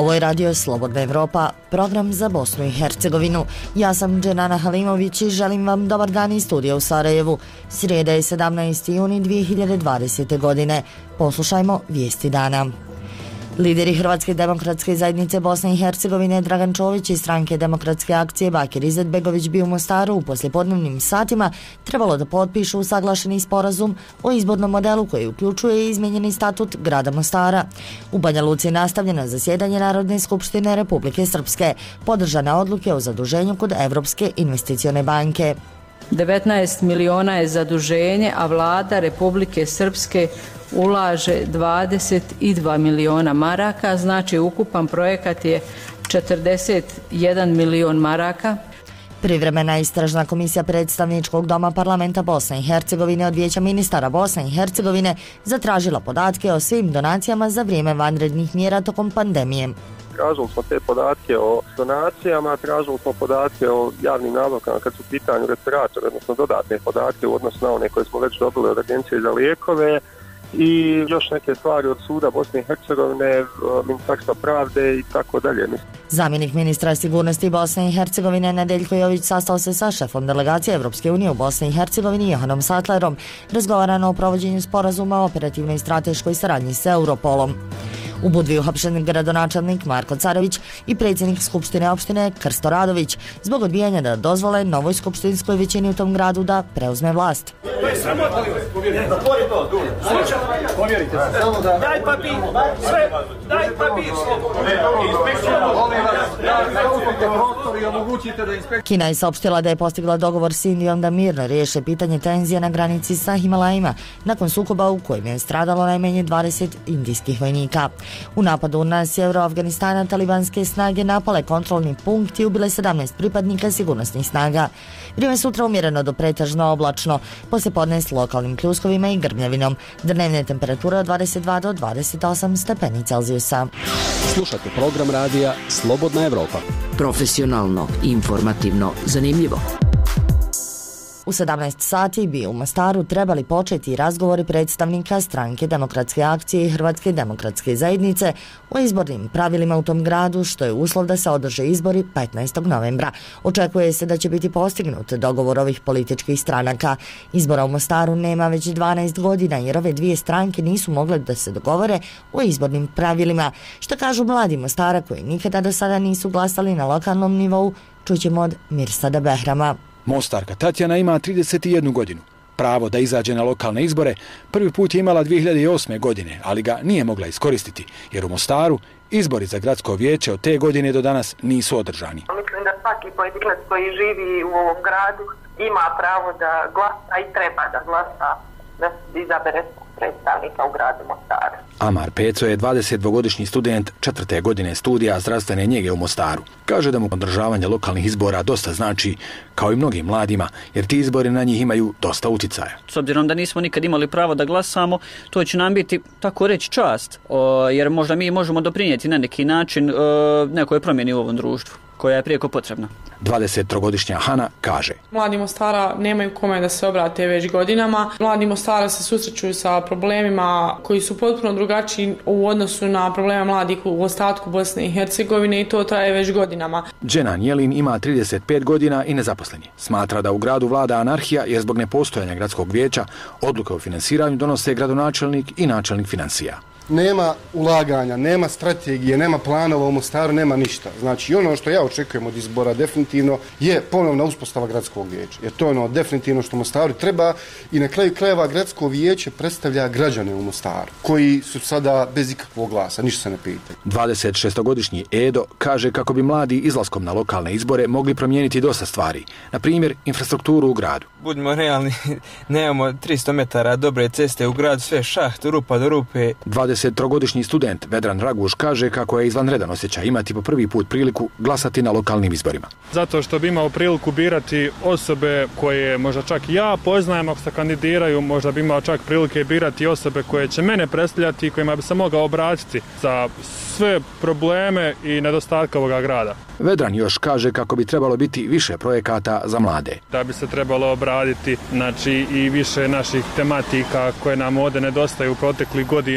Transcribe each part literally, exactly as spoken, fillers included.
Ovo je radio Slobodna Evropa, program za Bosnu i Hercegovinu. Ja sam Dženana Halimović i želim vam dobar dan iz studija u Sarajevu. Srijeda je sedamnaesti juni dvije hiljade dvadesete. godine. Poslušajmo vijesti dana. Lideri Hrvatske demokratske zajednice Bosne i Hercegovine Dragan Čović i stranke Demokratske akcije Bakir Izetbegović bi u Mostaru u poslijepodnevnim satima trebalo da potpišu usaglašeni sporazum o izbornom modelu koji uključuje izmijenjeni statut grada Mostara. U Banja Luci je nastavljeno zasjedanje Narodne skupštine Republike Srpske, podržane odluke o zaduženju kod Evropske investicione banke. devetnaest miliona je zaduženje, a vlada Republike Srpske ulaže dvadeset dva miliona maraka, znači ukupan projekat je četrdeset jedan milion maraka. Privremena istražna komisija predstavničkog doma parlamenta Bosne i Hercegovine od Vijeća ministara Bosne i Hercegovine zatražila podatke o svim donacijama za vrijeme vanrednih mjera tokom pandemije. Tražili smo te podatke o donacijama, tražili smo podatke o javnim nabavkama kad su u pitanju respiratori, odnosno dodatne podatke u odnosu na one koje smo već dobili od Agencije za lijekove i još neke stvari od suda Bosne i Hercegovine, Ministarstva pravde i tako dalje. Zamjenik ministra sigurnosti Bosne i Hercegovine Nedeljko Jović sastao se sa šefom delegacije Evropske unije u Bosni i Hercegovini Johanom Sattlerom. Razgovarano o provođenju sporazuma o operativnoj i strateškoj saradnji s Europolom. U Budvi uhapšen gradonačelnik Marko Carević i predsjednik Skupštine opštine Krsto Radović zbog odbijanja da dozvole novoj skupštinskoj većini u tom gradu da preuzme vlast. Daj papir, sve, daj papir. Kina je saopštila da je postigla dogovor s Indijom da mirno riješe pitanje tenzija na granici sa Himalajima nakon sukoba u kojem je stradalo najmanje dvadeset indijskih vojnika. U napadu na sjeveru Afganistana talibanske snage napale kontrolni punkt i ubile sedamnaest pripadnika sigurnosnih snaga. Vrijeme sutra umjereno do pretežno oblačno, poslijepodne s lokalnim pljuskovima i grmljavinom. Dnevne temperature od dvadeset dva do dvadeset osam stepeni Celzijusa. Slušate program radija Slobodna Evropa. Profesionalno, informativno, zanimljivo. U sedamnaest sati bi u Mostaru trebali početi razgovori predstavnika stranke Demokratske akcije i Hrvatske demokratske zajednice o izbornim pravilima u tom gradu, što je uslov da se održe izbori petnaestog novembra. Očekuje se da će biti postignut dogovor ovih političkih stranaka. Izbora u Mostaru nema već dvanaest godina jer ove dvije stranke nisu mogle da se dogovore o izbornim pravilima. Što kažu mladi Mostara koji nikada do sada nisu glasali na lokalnom nivou, čućemo od Mirsada Behrama. Mostarka Tatjana ima trideset jednu godinu. Pravo da izađe na lokalne izbore prvi put je imala dvije hiljade osme. godine, ali ga nije mogla iskoristiti, jer u Mostaru izbori za gradsko vijeće od te godine do danas nisu održani. Mislim da svaki pojedinac koji živi u ovom gradu ima pravo da glasa i treba da glasa, da izabere predstavnika u gradu Mostaru. Amar Peco je dvadesetdvogodišnji student četvrte godine studija zdravstvene njege u Mostaru. Kaže da mu održavanje lokalnih izbora dosta znači, kao i mnogim mladima, jer ti izbori na njih imaju dosta uticaja. S obzirom da nismo nikad imali pravo da glasamo, to će nam biti, tako reći, čast, o, jer možda mi možemo doprinijeti na neki način o, nekoj promjeni u ovom društvu, koja je prijeko potrebna. dvadesettrogodišnja Hana kaže: Mladi Mostara nemaju kome da se obrate već godinama. Mladi Mostara se susreću sa problemima koji su potpuno drugačiji u odnosu na probleme mladih u ostatku Bosne i Hercegovine i to traje već godinama. Dženan Jelin ima trideset pet godina i nezaposlen je. Smatra da u gradu vlada anarhija jer zbog nepostojanja gradskog vijeća odluke o finansiranju donose gradonačelnik i načelnik financija. Nema ulaganja, nema strategije, nema planova u Mostaru, nema ništa. Znači ono što ja očekujem od izbora definitivno je ponovna uspostava gradskog vijeća. Jer to je ono definitivno što Mostaru treba i na kraju krajeva gradsko vijeće predstavlja građane u Mostaru koji su sada bez ikakvog glasa, ništa se ne pita. dvadesetšestogodišnji Edo kaže kako bi mladi izlaskom na lokalne izbore mogli promijeniti dosta stvari. Na primjer, infrastrukturu u gradu. Budimo realni, nemamo tristo metara dobre ceste u gradu, sve šaht, rupa do rupe. dvadesettrogodišnji student Vedran Raguš kaže kako je izvanredan osjećaj imati po prvi put priliku glasati na lokalnim izborima. Zato što bi imao priliku birati osobe koje možda čak ja poznajem ako se kandidiraju, možda bi imao čak prilike birati osobe koje će mene predstavljati i kojima bi se mogao obratiti za sve probleme i nedostatke ovoga grada. Vedran još kaže kako bi trebalo biti više projekata za mlade. Da bi se trebalo obraditi znači, i više naših tematika koje nam ovdje nedostaju proteklih godina,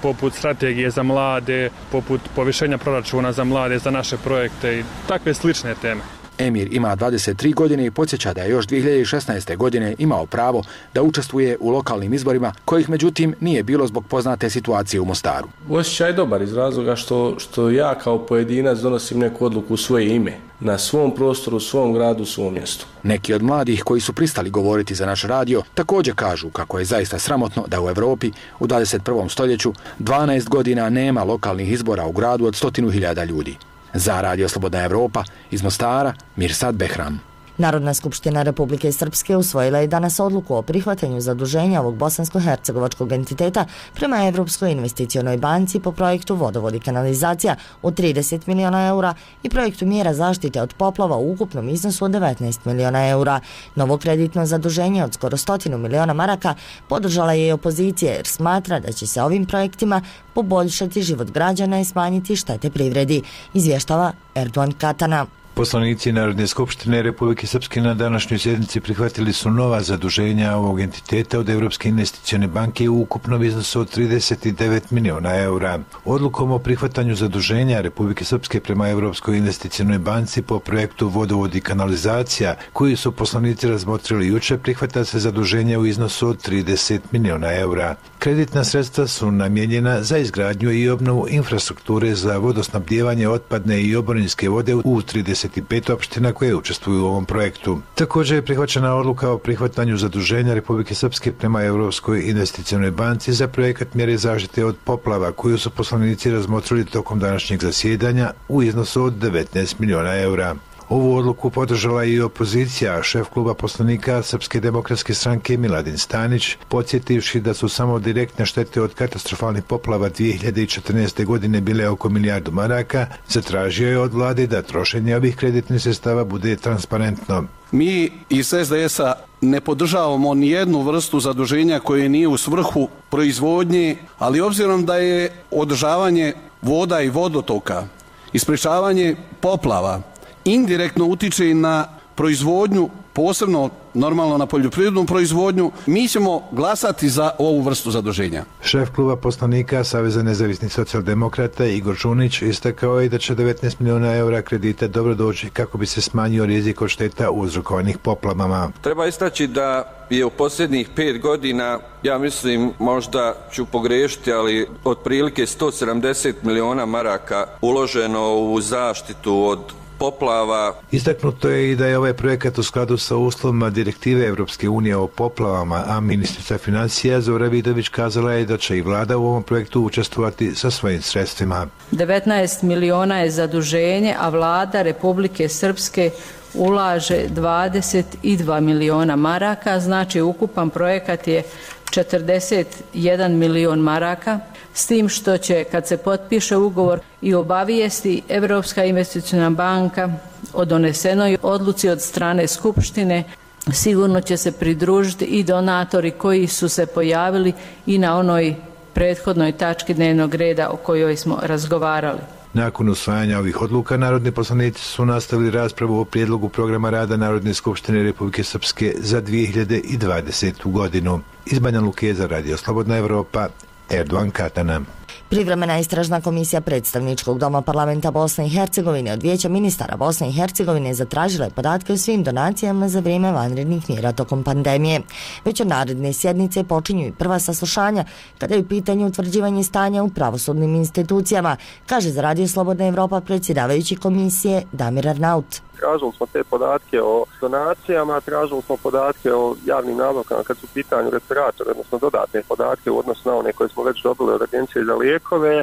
poput strategije za mlade, poput povišenja proračuna za mlade, za naše projekte i takve slične teme. Emir ima dvadeset tri godine i podsjeća da je još dvije hiljade šesnaeste. godine imao pravo da učestvuje u lokalnim izborima, kojih međutim nije bilo zbog poznate situacije u Mostaru. Osjećaj je dobar iz razloga što, što ja kao pojedinac donosim neku odluku u svoje ime, na svom prostoru, svom gradu, svom mjestu. Neki od mladih koji su pristali govoriti za naš radio također kažu kako je zaista sramotno da u Europi u dvadeset prvom stoljeću dvanaest godina nema lokalnih izbora u gradu od stotinu hiljada ljudi. Za Radio Slobodna Evropa iz Mostara, Mirsad Behram. Narodna skupština Republike Srpske usvojila je danas odluku o prihvatanju zaduženja ovog bosansko-hercegovačkog entiteta prema Evropskoj investicionoj banci po projektu Vodovod i kanalizacija u trideset miliona eura i projektu mjera zaštite od poplava u ukupnom iznosu od devetnaest miliona eura. Novo kreditno zaduženje od skoro stotinu miliona maraka podržala je i opozicija jer smatra da će se ovim projektima poboljšati život građana i smanjiti štete privredi, izvještava Erdogan Katana. Poslanici Narodne skupštine Republike Srpske na današnjoj sjednici prihvatili su nova zaduženja ovog entiteta od Evropske investicione banke u ukupnom iznosu od trideset devet miliona eura. Odlukom o prihvatanju zaduženja Republike Srpske prema Evropskoj investicionoj banci po projektu Vodovod i kanalizacija, koji su poslanici razmotrili juče, prihvata se zaduženje u iznosu od trideset miliona eura. Kreditna sredstva su namijenjena za izgradnju i obnovu infrastrukture za vodosnabdijevanje otpadne i oborinske vode u trideset pet opština koje učestvuju u ovom projektu. Također je prihvaćena odluka o prihvatanju zaduženja Republike Srpske prema Evropskoj investicionoj banci za projekat mjere zaštite od poplava, koju su poslanici razmotrili tokom današnjeg zasjedanja u iznosu od devetnaest miliona eura. Ovu odluku podržala i opozicija, šef kluba poslanika Srpske demokratske stranke Miladin Stanić, podsjetivši da su samo direktne štete od katastrofalnih poplava dvije hiljade četrnaeste. godine bile oko milijardu maraka, zatražio je od vlade da trošenje ovih kreditnih sredstava bude transparentno. Mi iz es de es-a ne podržavamo ni jednu vrstu zaduženja koje nije u svrhu proizvodnje, ali obzirom da je održavanje voda i vodotoka i sprečavanje poplava indirektno utiče na proizvodnju, posebno normalno na poljoprivrednu proizvodnju, mi ćemo glasati za ovu vrstu zaduženja. Šef kluba poslanika Saveza nezavisnih socijaldemokrata Igor Žunić istakao je da će devetnaest miliona eura kredita dobro doći kako bi se smanjio rizik od šteta uzrokovanih poplavama. Treba istaći da je u posljednjih pet godina, ja mislim, možda ću pogrešiti, ali otprilike sto sedamdeset miliona maraka uloženo u zaštitu od poplava. Istaknuto je i da je ovaj projekat u skladu sa uslovima direktive Evropske unije o poplavama, a ministrica financija Zora Vidović kazala je da će i vlada u ovom projektu učestvovati sa svojim sredstvima. devetnaest miliona je zaduženje, a vlada Republike Srpske ulaže dvadeset dva miliona maraka, znači ukupan projekat je četrdeset jedan milion maraka, s tim što će, kad se potpiše ugovor i obavijesti Evropska investiciona banka o donesenoj odluci od strane Skupštine, sigurno će se pridružiti i donatori koji su se pojavili i na onoj prethodnoj tački dnevnog reda o kojoj smo razgovarali. Nakon usvajanja ovih odluka, narodni poslanici su nastavili raspravu o prijedlogu programa rada Narodne skupštine Republike Srpske za dvije hiljade dvadesetu. godinu. Iz Banja Luke za Radio Slobodna Evropa, Erdogan Katana. Privremena istražna komisija Predstavničkog doma parlamenta Bosne i Hercegovine od Vijeća ministara Bosne i Hercegovine zatražila je podatke o svim donacijama za vrijeme vanrednih mjera tokom pandemije. Već od naredne sjednice počinju i prva saslušanja kada je u pitanju utvrđivanje stanja u pravosudnim institucijama, kaže za Radio Slobodna Evropa predsjedavajući komisije Damir Arnaut. Tražili smo te podatke o donacijama, tražili smo podatke o javnim nabavkama kad su u pitanju respiratori, odnosno dodatne podatke u odnosu na one koje smo već dobili od Agencije za lijekove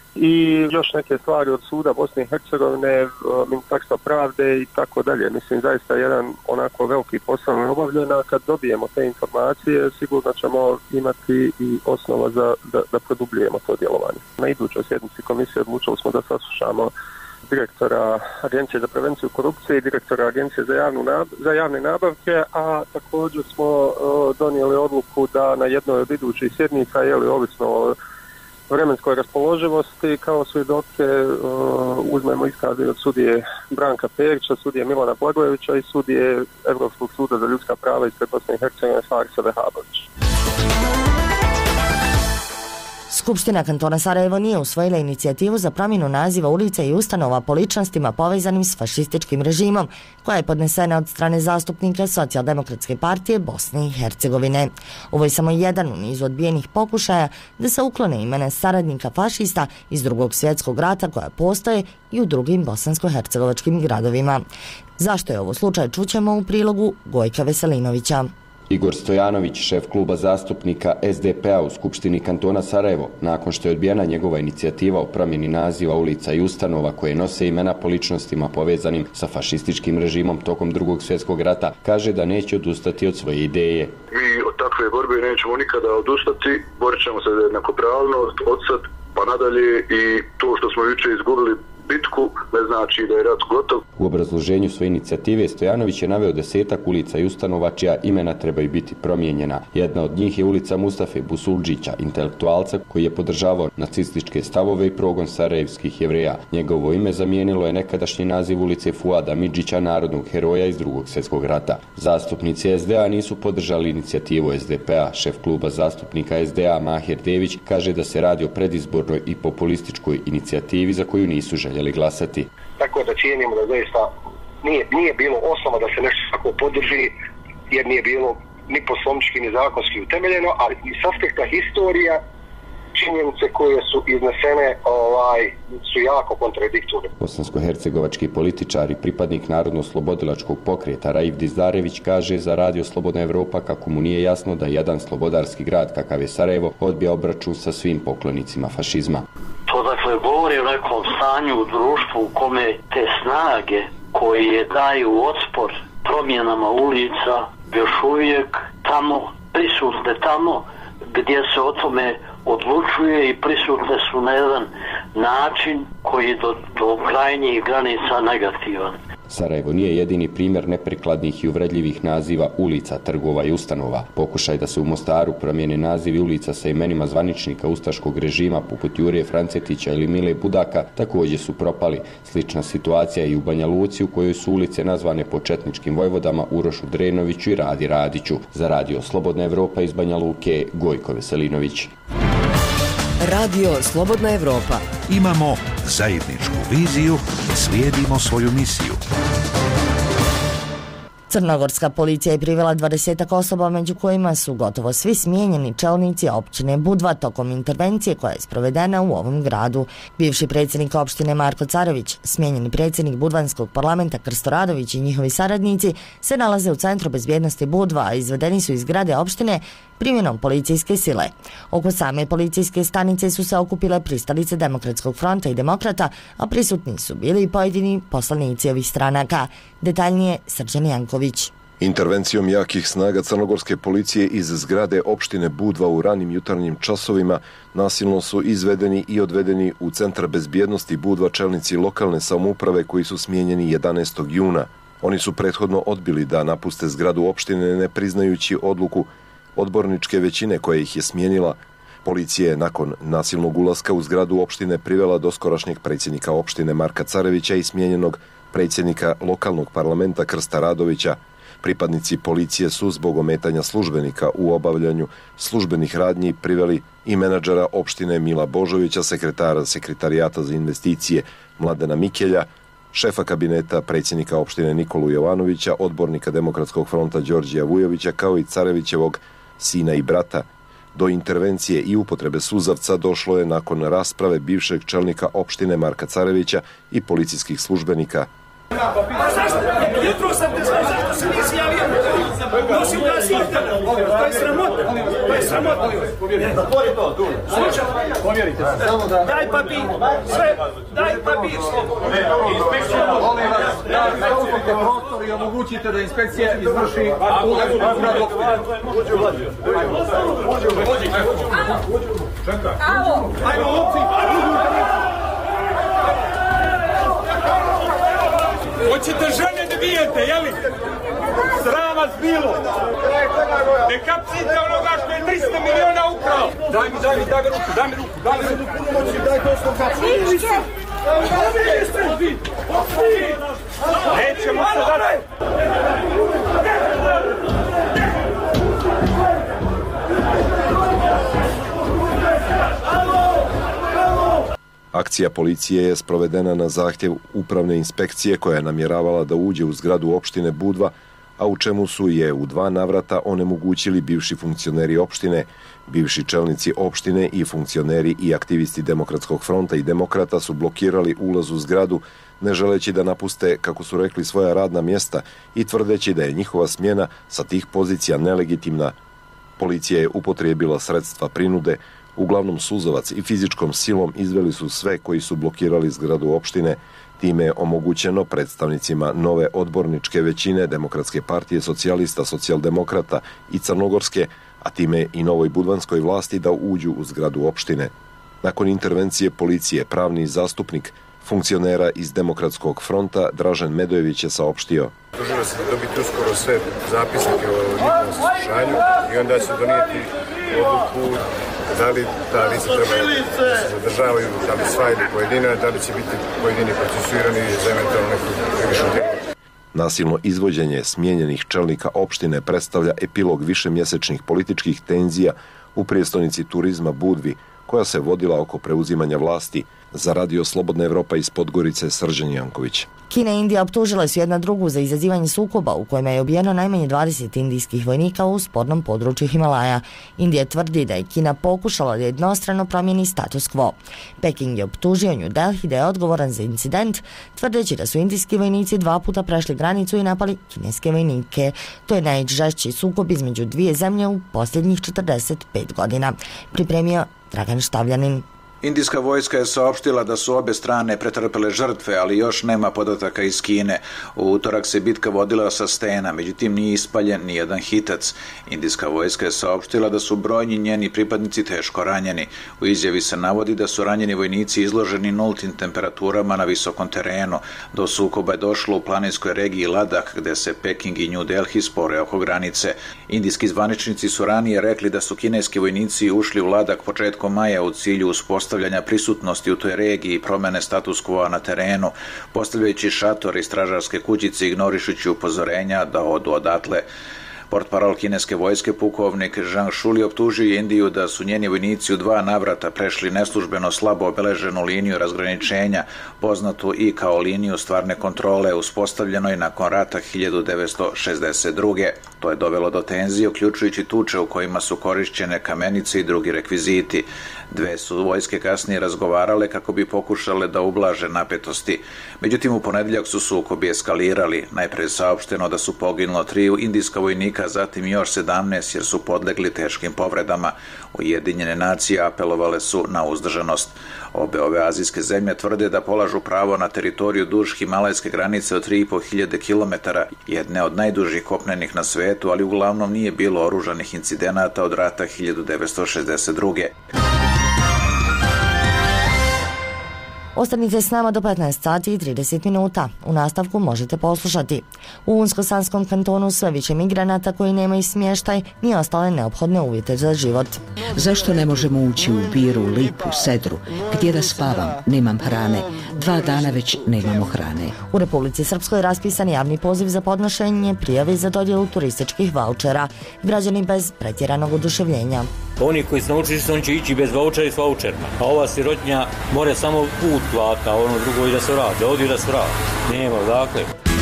i još neke stvari od suda Bosne i Hercegovine, Ministarstva pravde i tako dalje. Mislim, zaista jedan onako veliki posao je obavljen, a kad dobijemo te informacije sigurno ćemo imati i osnova za, da, da produbljujemo to djelovanje. Na idućoj sjednici komisije odlučili smo da saslušamo direktora Agencije za prevenciju korupcije i direktora Agencije za, javnu nab- za javne nabavke, a također smo uh, donijeli odluku da na jednoj od idućih sjednica, jeli ovisno o vremenskoj raspoloživosti, kao svjedoke uh, uzmemo iskaze od sudije Branka Perića, sudije Milana Blagojevića i sudije Europskog suda za ljudska prava ispred Bosne i Hercegovine Farisa Vehabovića. Skupština kantona Sarajevo nije usvojila inicijativu za promjenu naziva ulica i ustanova po ličnostima povezanim s fašističkim režimom, koja je podnesena od strane zastupnika Socijaldemokratske partije Bosne i Hercegovine. Ovo je samo jedan u nizu odbijenih pokušaja da se uklone imena saradnika fašista iz Drugog svjetskog rata koja postoje i u drugim bosansko-hercegovačkim gradovima. Zašto je ovo slučaj, čućemo u prilogu Gojka Veselinovića. Igor Stojanović, šef kluba zastupnika S D P-a u Skupštini kantona Sarajevo, nakon što je odbijena njegova inicijativa o promjeni naziva ulica i ustanova koje nose imena po ličnostima povezanim sa fašističkim režimom tokom Drugog svjetskog rata, kaže da neće odustati od svoje ideje. Mi od takve borbe nećemo nikada odustati, borit ćemo se za jednakopravnost od sad pa nadalje i to što smo jučer izgubili bitku ne znači da je rat gotov. U obrazloženju svoje inicijative Stojanović je naveo desetak ulica i ustanova čija imena trebaju biti promijenjena. Jedna od njih je ulica Mustafe Busulđića, intelektualca koji je podržavao nacističke stavove i progon sarajevskih Jevreja. Njegovo ime zamijenilo je nekadašnji naziv ulice Fuada Midžića, narodnog heroja iz Drugog svjetskog rata. Zastupnici S D A nisu podržali inicijativu S D P-a. Šef kluba zastupnika S D A Mahir Dević kaže da se radi o predizbornoj i populističkoj inicijativi za koju nisu željeli glasati. Tako da cijenimo da zaista nije, nije bilo osnova da se nešto tako podrži, jer nije bilo ni poslovnički ni zakonski utemeljeno, ali iz aspekta historija činjenice koje su iznesene ovaj, su jako kontradiktorne. Bosansko-hercegovački političar i pripadnik Narodno-slobodilačkog pokreta Raif Dizdarević kaže za Radio Slobodna Evropa kako mu nije jasno da jedan slobodarski grad kakav je Sarajevo odbija obračun sa svim poklonicima fašizma. To dakle govori o nekom stanju u društvu u kome te snage koje daju otpor promjenama ulica još uvijek tamo, prisutne tamo gdje se o tome odlučuje i prisutne su na jedan način koji je do, do krajnjih granica negativan. Sarajevo nije jedini primjer neprikladnih i uvredljivih naziva ulica, trgova i ustanova. Pokušaj da se u Mostaru promijene nazivi ulica sa imenima zvaničnika ustaškog režima poput Jurije Francetića ili Mile Budaka također su propali. Slična situacija i u Banja Luci u kojoj su ulice nazvane po četničkim vojvodama Urošu Drenoviću i Radi Radiću. Za Radio Slobodna Evropa iz Banja Luke, Gojko Veselinović. Radio Slobodna Evropa. Imamo zajedničku viziju, slijedimo svoju misiju. Crnogorska policija je privela dvadesetak osoba, među kojima su gotovo svi smijenjeni čelnici općine Budva tokom intervencije koja je sprovedena u ovom gradu. Bivši predsjednik opštine Marko Carević, smijenjeni predsjednik Budvanskog parlamenta Krsto Radović i njihovi saradnici se nalaze u Centru bezbjednosti Budva, a izvedeni su iz zgrade opštine primjenom policijske sile. Oko same policijske stanice su se okupile pristalice Demokratskog fronta i demokrata, a prisutni su bili i pojedini poslanici ovih stranaka. Detaljnije Srđan Janković. Intervencijom jakih snaga crnogorske policije iz zgrade opštine Budva u ranim jutarnjim časovima nasilno su izvedeni i odvedeni u Centar bezbjednosti Budva čelnici lokalne samouprave koji su smijenjeni jedanaestog juna. Oni su prethodno odbili da napuste zgradu opštine ne priznajući odluku odborničke većine koja ih je smijenila. Policija je nakon nasilnog ulaska u zgradu opštine privela doskorašnjeg predsjednika opštine Marka Carevića i smijenjenog predsjednika lokalnog parlamenta Krsta Radovića. Pripadnici policije su zbog ometanja službenika u obavljanju službenih radnji priveli i menadžera opštine Mila Božovića, sekretara sekretarijata za investicije Mladena Mikelja, šefa kabineta predsjednika opštine Nikolu Jovanovića, odbornika Demokratskog fronta Đorđija Vujovića, kao i Carevićevog sina i brata. Do intervencije i upotrebe suzavca došlo je nakon rasprave bivšeg čelnika opštine Marka Carevića i policijskih službenika. Pa zašto? Jutro sam te zvao, zašto se nisi javio? Nosim glas Ivdana. To je sramota. To je sramota. Zatvori to, Dulje. Slušaj. Povjerite se. Daj papir. Sve. Daj papir. Inspekcija. Molim vas. Da upustite prostor i omogućite da inspekcija izvrši ulaz u grad opštine. Uđu vlađu. Uđu. Uđu. Čekaj. Ajmo, lupci. Hoćete žene da bijete, jeli? Sram vas bilo! Ne kapcite onoga što je trista miliona ukrao! Daj mi, daj mi, daj mi ruku, daj mi ruku, daj mi ruku, punomoći, daj to što kapcite! Nećemo se dati! Alo! Akcija policije je sprovedena na zahtjev upravne inspekcije koja je namjeravala da uđe u zgradu opštine Budva, a u čemu su je u dva navrata onemogućili bivši funkcioneri opštine, bivši čelnici opštine i funkcioneri i aktivisti Demokratskog fronta i Demokrata su blokirali ulaz u zgradu, ne želeći da napuste, kako su rekli, svoja radna mjesta i tvrdeći da je njihova smjena sa tih pozicija nelegitimna. Policija je upotrijebila sredstva prinude, uglavnom suzovac i fizičkom silom izveli su sve koji su blokirali zgradu opštine. Time je omogućeno predstavnicima nove odborničke većine Demokratske partije socijalista, socijaldemokrata i Crnogorske, a time i novoj budvanskoj vlasti da uđu u zgradu opštine. Nakon intervencije policije, pravni zastupnik funkcionera iz Demokratskog fronta Dražen Medojević je saopštio: Dužno se dobiti uskoro sve zapisnike o njihovom saslušanju i onda će donijeti odluku da li ta lica treba da se zadržavaju, da li sva ili pojedina, da li će biti pojedini procesuirani za eventualno neku krivičnu djelu. Nasilno izvođenje smijenjenih čelnika opštine predstavlja epilog višemjesečnih političkih tenzija u prijestolnici turizma Budvi, koja se vodila oko preuzimanja vlasti. Za Radio Slobodna Evropa iz Podgorice, Srđan Janković. Kina i Indija optužile su jedna drugu za izazivanje sukoba u kojima je ubijeno najmanje dvadeset indijskih vojnika u spornom području Himalaja. Indija tvrdi da je Kina pokušala da jednostrano promijeni status quo. Peking je optužio New Delhi da je odgovoran za incident, tvrdeći da su indijski vojnici dva puta prešli granicu i napali kineske vojnike. To je najžešći sukob između dvije zemlje u posljednjih četrdeset pet godina. Pripremio Dragan Štavljanin. Indijska vojska je saopštila da su obe strane pretrpele žrtve, ali još nema podataka iz Kine. U utorak se bitka vodila sa stena, međutim nije ispaljen ni jedan hitac. Indijska vojska je saopštila da su brojni njeni pripadnici teško ranjeni. U izjavi se navodi da su ranjeni vojnici izloženi nultim temperaturama na visokom terenu. Do sukoba je došlo u planinskoj regiji Ladak, gde se Peking i New Delhi spore oko granice. Indijski zvaničnici su ranije rekli da su kineski vojnici ušli u Ladak početkom maja u cilju uspostavljanja prisutnosti u toj regiji i promene status quo na terenu, postavljajući šator i stražarske kućice, ignorišući upozorenja da odu odatle. Portparol kineske vojske pukovnik Zhang Shuli optužio je Indiju da su njeni vojnici u dva navrata prešli neslužbeno slabo obeleženu liniju razgraničenja, poznatu i kao liniju stvarne kontrole, uspostavljenoj nakon rata hiljadu devetsto šezdeset druge. To je dovelo do tenzije, uključujući tuče u kojima su korišćene kamenice i drugi rekviziti. Dve su vojske kasnije razgovarale kako bi pokušale da ublaže napetosti. Međutim, u ponedjeljak su sukobi eskalirali. Najpre je saopšteno da su poginulo tri indijska vojnika, zatim još sedamnaest jer su podlegli teškim povredama. Ujedinjene nacije apelovale su na uzdržanost. Obe ove azijske zemlje tvrde da polažu pravo na teritoriju duž himalajske granice od tri i po hiljade kilometara, jedne od najdužih kopnenih na svetu, ali uglavnom nije bilo oružanih incidenata od rata hiljadu devetsto šezdeset druge. Ostanite s nama do petnaest sati i trideset minuta. U nastavku možete poslušati. U Unsko-Sanskom kantonu sve više migranata koji nemaju smještaj ni ostale neophodne uvjete za život. Zašto ne možemo ući u Biru, Lipu, Sedru? Gdje da spavam? Nemam hrane. Dva dana već nemamo hrane. U Republici Srpskoj raspisan javni poziv za podnošenje prijave za dodjelu turističkih vaučera. Građani bez pretjeranog oduševljenja. Oni koji su naučili što on će ići bez vaučera i s vaučerima. A ova sirotnja more samo put plata, a ono drugo i da se vrati. Ovdje da se vrati. Nema, dakle.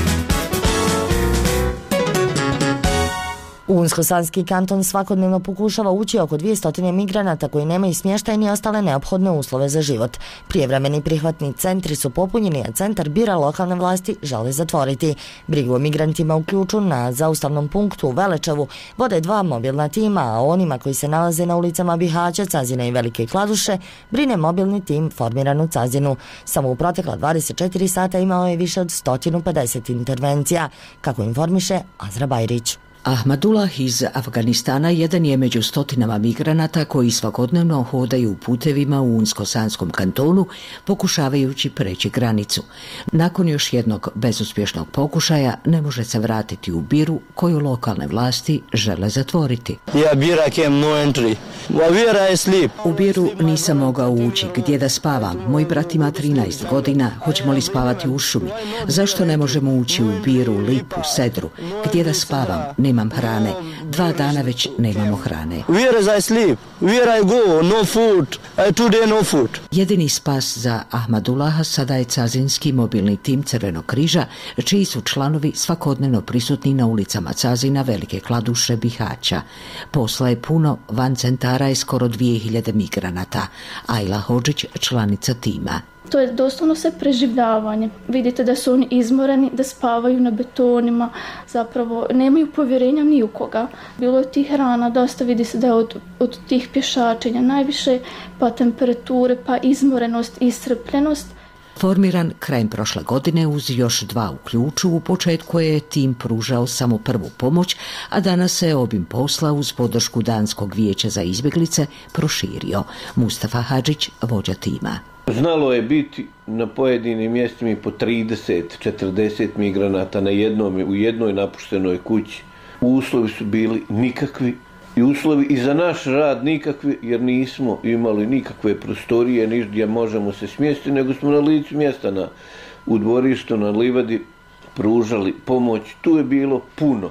U Unsko-Sanski kanton svakodnevno pokušava ući oko dvjesto migranata koji nemaju smještaj ni ostale neophodne uslove za život. Prijevremeni prihvatni centri su popunjeni, a centar Bira lokalne vlasti žele zatvoriti. Brigu o migrantima u ključu na zaustavnom punktu u Velečevu vode dva mobilna tima, a onima koji se nalaze na ulicama Bihaća, Cazine i Velike Kladuše brine mobilni tim formiran u Cazinu. Samo u protekla dvadeset četiri sata imao je više od sto pedeset intervencija, kako informiše Azra Bajrić. Ahmadullah iz Afganistana jedan je među stotinama migranata koji svakodnevno hodaju putevima u Unsko-Sanskom kantonu pokušavajući preći granicu. Nakon još jednog bezuspješnog pokušaja ne može se vratiti u Biru koju lokalne vlasti žele zatvoriti. U Biru nisam mogao ući. Gdje da spavam? Moj brat ima trinaest godina. Hoćemo li spavati u šumi? Zašto ne možemo ući u Biru, Lipu, Sedru? Gdje da spavam? Nemam hrane. Dva dana već nemamo hrane. Where I sleep? Where I go? No food. I today no food. Jedini spas za Ahmadulaha sada je Cazinski mobilni tim Crvenog križa, čiji su članovi svakodnevno prisutni na ulicama Cazina, Velike Kladuše, Bihaća. Posla je puno, van centara je skoro dvije hiljade migranata. Ajla Hodžić, članica tima. To je doslovno sve preživljavanje. Vidite da su oni izmoreni, da spavaju na betonima, zapravo nemaju povjerenja ni u koga. Bilo je tih rana, dosta vidi se da je od, od tih pješačenja najviše, pa temperature, pa izmorenost, iscrpljenost. Formiran krajem prošle godine uz još dva u ključu, u početku je tim pružao samo prvu pomoć, a danas se obim posla uz podršku Danskog vijeća za izbjeglice proširio. Mustafa Hadžić, vođa tima. Znalo je biti na pojedinim mjestima po trideset četrdeset migranata na jednom, u jednoj napuštenoj kući. Uslovi su bili nikakvi i uslovi i za naš rad nikakvi, jer nismo imali nikakve prostorije niš gdje možemo se smjestiti, nego smo na licu mjesta na, u dvorištu na livadi pružali pomoć. Tu je bilo puno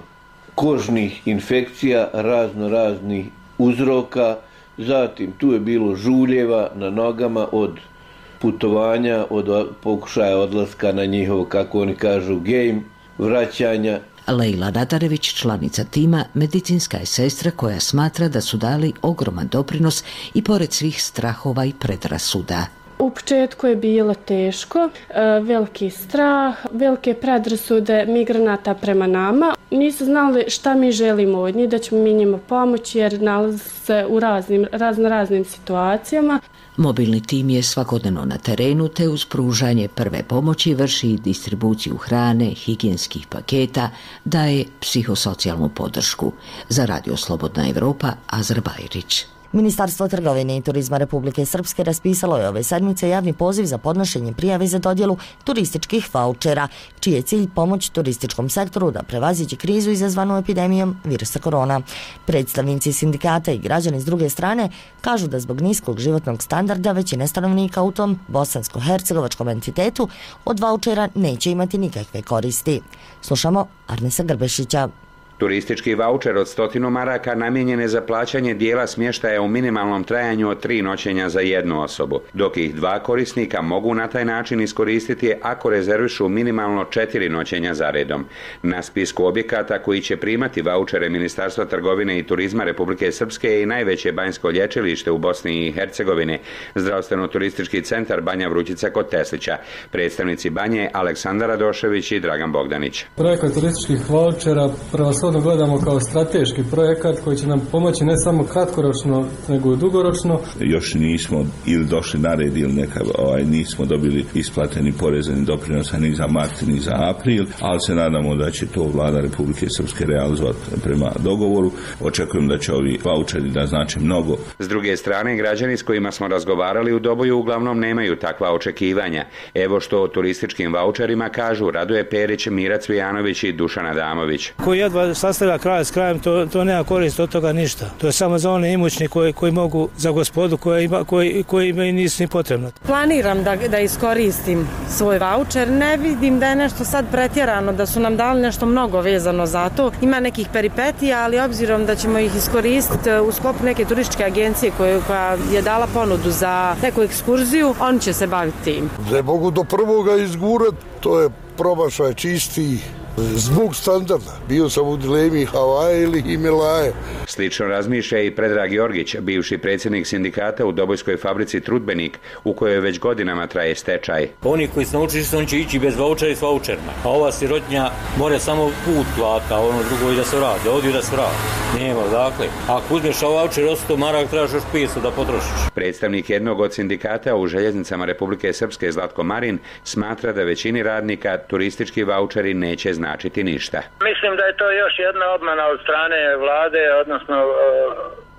kožnih infekcija, razno raznih uzroka, zatim tu je bilo žuljeva na nogama od putovanja, od pokušaja odlaska na njihov, kako oni kažu, game, vraćanja. Lejla Nadarević, članica tima, medicinska je sestra koja smatra da su dali ogroman doprinos i pored svih strahova i predrasuda. U početku je bilo teško, veliki strah, velike predrasude migranata prema nama. Nisu znali šta mi želimo od njih, da ćemo mi njima pomoći jer nalaze se u raznim, razno raznim situacijama. Mobilni tim je svakodnevno na terenu te uz pružanje prve pomoći vrši distribuciju hrane, higijenskih paketa, daje psihosocijalnu podršku. Za Radio Slobodna Evropa, Azar Bajrić. Ministarstvo trgovine i turizma Republike Srpske raspisalo je ove sedmice javni poziv za podnošenje prijave za dodjelu turističkih vaučera, čiji je cilj pomoć turističkom sektoru da prevaziđe krizu izazvanu epidemijom virusa korona. Predstavnici sindikata i građani s druge strane kažu da zbog niskog životnog standarda većine stanovnika u tom bosansko-hercegovačkom entitetu od vaučera neće imati nikakve koristi. Slušamo Arnesa Grbešića. Turistički vaučer od stotinu maraka namijenjen je za plaćanje dijela smještaja u minimalnom trajanju od tri noćenja za jednu osobu, dok ih dva korisnika mogu na taj način iskoristiti ako rezervišu minimalno četiri noćenja za redom. Na spisku objekata koji će primati vaučere Ministarstva trgovine i turizma Republike Srpske je i najveće banjsko lječilište u Bosni i Hercegovini, zdravstveno-turistički centar Banja Vrućica kod Teslića. Predstavnici Banje Aleksandar Radošević i Dragan Bogdanić. Projekat turističkih vaučera prevashodno gledamo kao strateški projekat koji će nam pomoći ne samo kratkoročno, nego i dugoročno. Još nismo ili došli na red ili neka, ovaj, nismo dobili isplate ni poreza ni doprinosa ni za mart ni za april, ali se nadamo da će to vlada Republike Srpske realizovati prema dogovoru. Očekujem da će ovi vaučeri da znače mnogo. S druge strane, građani s kojima smo razgovarali u Doboju uglavnom nemaju takva očekivanja. Evo što o turističkim vaučerima kažu Radoje Perić, Mira Cvijanović i Dušan Adamović. Koji jedva sastavlja kraj s krajem, to, to nema korist od toga ništa. To je samo za one imućni koji, koji mogu za gospodu koja ima, koji, koji imaju nisu ni potrebno. Planiram da, da iskoristim svoj vaučer. Ne vidim da je nešto sad pretjerano, da su nam dali nešto mnogo vezano za to. Ima nekih peripetija, ali obzirom da ćemo ih iskoristiti u sklopu neke turističke agencije koje, koja je dala ponudu za neku ekskurziju, oni će se baviti tim. Da mogu do prvoga izgurati, to je promašaj čisti. Zbog standarda. Bio sam u dilemi Havaje ili Himalaje. Slično razmišlja i Predrag Jorgić, bivši predsjednik sindikata u Dobojskoj fabrici Trudbenik, u kojoj već godinama traje stečaj. Oni koji su naučili on će ići bez vaučera i s vaučerima. A ova sirotnja more samo put plata, ono drugo i da se vrati, da odi da se vrati. Nema, dakle. Ako uzmeš vaučer od sto maraka, trebaš još petsto da potrošiš. Predstavnik jednog od sindikata u željeznicama Republike Srpske, Zlatko Marin, smatra da većini radnika turistički vaučeri neće značiti ništa. Mislim da je to još jedna obmana od strane vlade, odnosno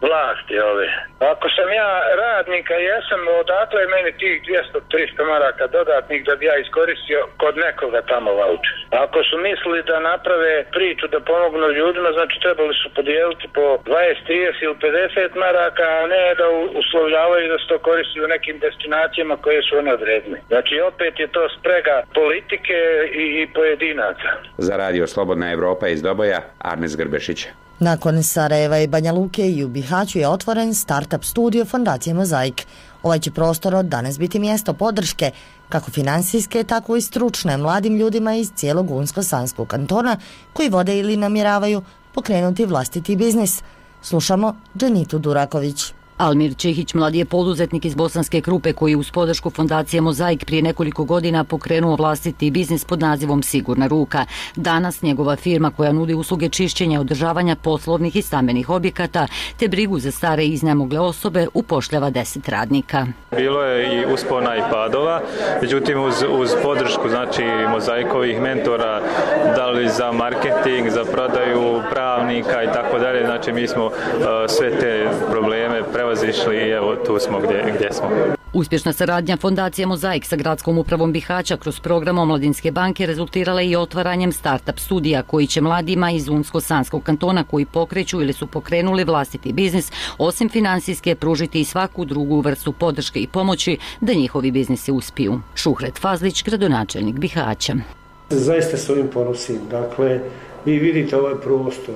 vlasti ove. Ako sam ja radnika, jesam, odakle je meni tih dvjesto do trista maraka dodatnih da bi ja iskoristio kod nekoga tamo vaučer. Ako su mislili da naprave priču da pomognu ljudima, znači trebali su podijeliti po dvadeset, trideset ili pedeset maraka, a ne da uslovljavaju da se to koristi u nekim destinacijama koje su one odredne. Znači opet je to sprega politike i, i pojedinaca. Za radio Slobodna Evropa iz Doboja, Arnes Grbešić. Nakon Sarajeva i Banja Luke i u Bihaću je otvoren start-up studio Fondacije Mozaik. Ovaj će prostor od danas biti mjesto podrške, kako finansijske, tako i stručne, mladim ljudima iz cijelog Unsko-Sanskog kantona koji vode ili namjeravaju pokrenuti vlastiti biznis. Slušamo Dženitu Duraković. Almir Čehić, mladi je poduzetnik iz Bosanske Krupe koji uz podršku Fondacije Mozaik prije nekoliko godina pokrenuo vlastiti biznis pod nazivom Sigurna ruka. Danas njegova firma koja nudi usluge čišćenja i održavanja poslovnih i stambenih objekata te brigu za stare i iznemogle osobe upošljava deset radnika. Bilo je i uspona i padova, međutim uz, uz podršku znači Mozaikovih mentora, da li za marketing, za prodaju pravnika i tako dalje, znači mi smo uh, sve te probleme prevazišli i evo tu smo gdje, gdje smo. Uspješna saradnja Fondacije Mozaik sa gradskom upravom Bihaća kroz program Omladinske banke rezultirala je i otvaranjem start-up studija koji će mladima iz Unsko-Sanskog kantona koji pokreću ili su pokrenuli vlastiti biznis, osim finansijske, pružiti i svaku drugu vrstu podrške i pomoći da njihovi biznisi uspiju. Šuhret Fazlić, gradonačelnik Bihaća. Zaista s ovim ponosim. Dakle, vi vidite ovaj prostor.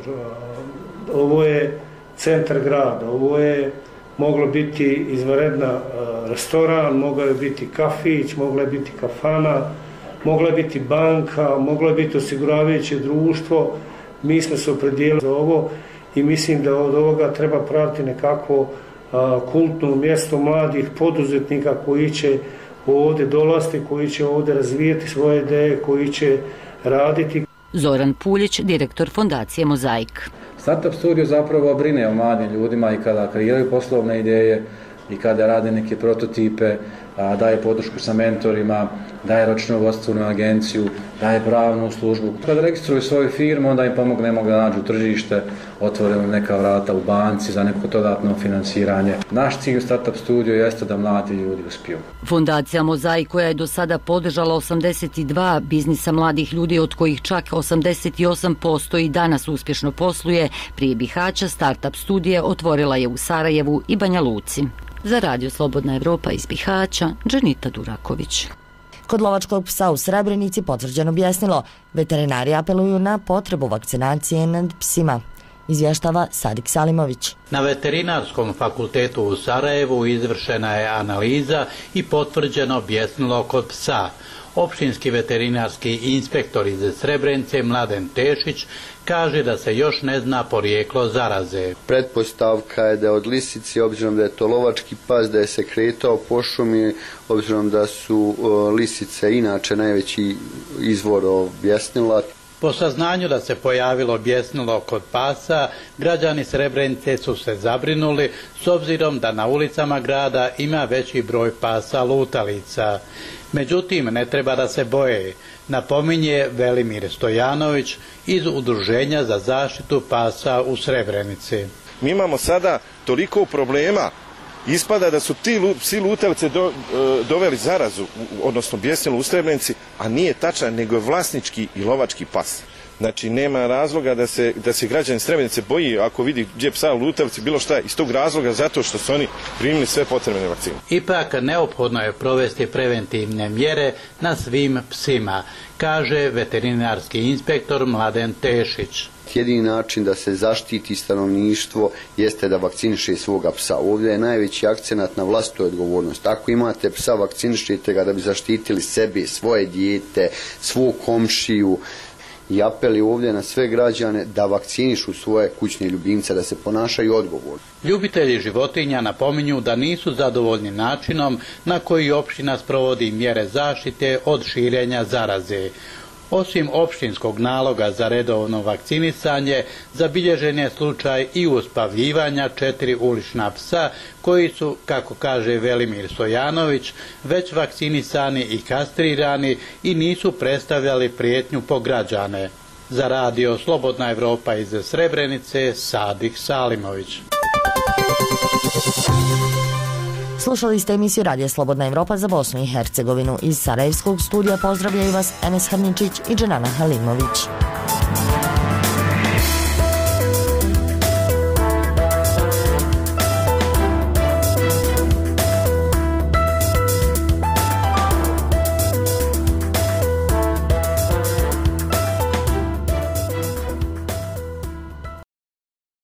Ovo je centar grada, ovo je moglo biti izvanredna uh, restoran, moglo je biti kafić, mogla je biti kafana, mogla je biti banka, moglo je biti osiguravajuće društvo. Mi smo se opredijelili za ovo i mislim da od ovoga treba praviti nekako uh, kultno mjesto mladih poduzetnika koji će ovdje dolaziti, koji će ovdje razvijati svoje ideje, koji će raditi. Zoran Puljić, direktor Fondacije Mozaik. Startup studio zapravo brine o mladim ljudima i kada kreiraju poslovne ideje i kada rade neke prototipe, daje podršku sa mentorima, daje računovodstvenu agenciju, daje pravnu službu. Kada registruju svoju firmu, onda im pomognemo da nađu tržište, otvorimo neka vrata u banci za neko dodatno finansiranje. Naš cilj u Startup studiju jeste da mladi ljudi uspiju. Fondacija Mozaik koja je do sada podržala osamdeset dva biznisa mladih ljudi, od kojih čak osamdeset osam posto i danas uspješno posluje, prije Bihaća Startup studije otvorila je u Sarajevu i Banja Luci. Za radio Slobodna Evropa iz Bihaća, Džanita Duraković. Kod lovačkog psa u Srebrenici potvrđeno objesnilo. Veterinari apeluju na potrebu vakcinacije nad psima. Izvještava Sadik Salimović. Na Veterinarskom fakultetu u Sarajevu izvršena je analiza i potvrđeno objesnilo kod psa. Općinski veterinarski inspektor iz Srebrenice Mladen Tešić kaže da se još ne zna porijeklo zaraze. Pretpostavka je da od lisice, obzirom da je to lovački pas, da je se kretao po šumi, obzirom da su o, lisice inače najveći izvor objesnila. Po saznanju da se pojavilo objesnilo kod pasa, građani Srebrenice su se zabrinuli s obzirom da na ulicama grada ima veći broj pasa lutalica. Međutim, ne treba da se boje, napominje Velimir Stojanović iz Udruženja za zaštitu pasa u Srebrenici. Mi imamo sada toliko problema, ispada da su ti psi lutalice do, doveli zarazu, odnosno bjesnilo u Srebrenici, a nije tačan, nego je vlasnički i lovački pas. Znači, nema razloga da se, da se građani Srebrenice boji ako vidi gdje psa lutalici, bilo šta, iz tog razloga zato što su oni primili sve potrebne vakcine. Ipak, neophodno je provesti preventivne mjere na svim psima, kaže veterinarski inspektor Mladen Tešić. Jedini način da se zaštiti stanovništvo jeste da vakciniše svoga psa. Ovdje je najveći akcenat na vlastitu odgovornost. Ako imate psa, vakcinišite ga da bi zaštitili sebe, svoje dijete, svog komšiju. I apeli ovdje na sve građane da vakcinišu svoje kućne ljubimce, da se ponašaju odgovorno. Ljubitelji životinja napominju da nisu zadovoljni načinom na koji opština sprovodi mjere zaštite od širenja zaraze. Osim opštinskog naloga za redovno vakcinisanje, zabilježen je slučaj i uspavljivanja četiri ulična psa koji su, kako kaže Velimir Stojanović, već vakcinisani i kastrirani i nisu predstavljali prijetnju po građane. Za radio Slobodna Evropa iz Srebrenice, Sadik Salimović. Slušali ste emisiju Radija Slobodna Evropa za Bosnu i Hercegovinu. Iz Sarajevskog studija pozdravljaju vas Enes Hrničić i Dženana Halimović.